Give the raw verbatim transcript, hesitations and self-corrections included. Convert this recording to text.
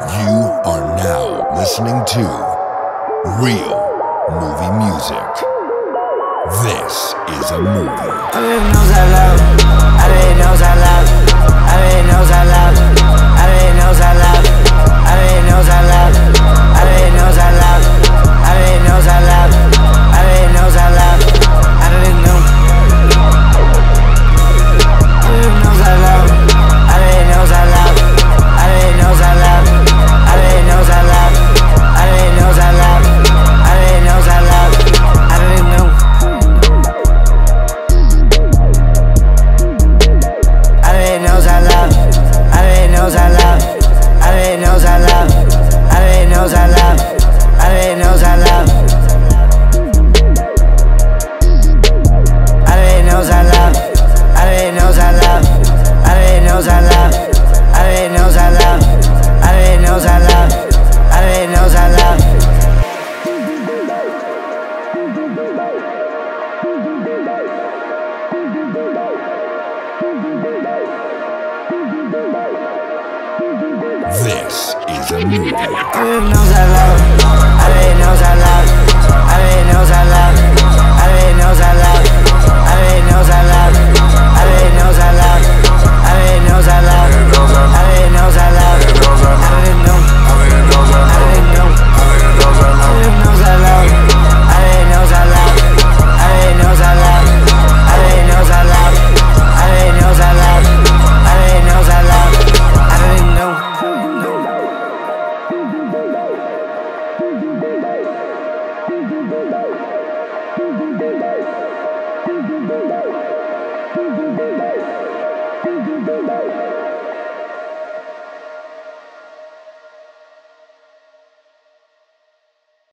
You are now listening to Real Movie Music. This is a movie. I didn't know I love. I didn't know I love. I didn't know I love. I didn't know I love. I didn't know I love. I didn't know I love. I didn't know I love. I didn't know I love. I didn't know. I didn't know I love. I didn't know I love. I didn't know I love. I didn't know I love. I didn't know I love. I didn't know I love. I didn't know. I didn't know I love. I didn't know I love. I didn't know I love. I didn't know I love. I didn't know I love. I didn't know I love. I didn't know I love. I didn't know I love. I didn't know I love. I didn't know I love. I didn't know I love. This is a movie. I didn't know I love. I didn't know I love. I didn't know I love. I didn't know I love. I didn't know I love. I didn't know I love. I didn't know I love. I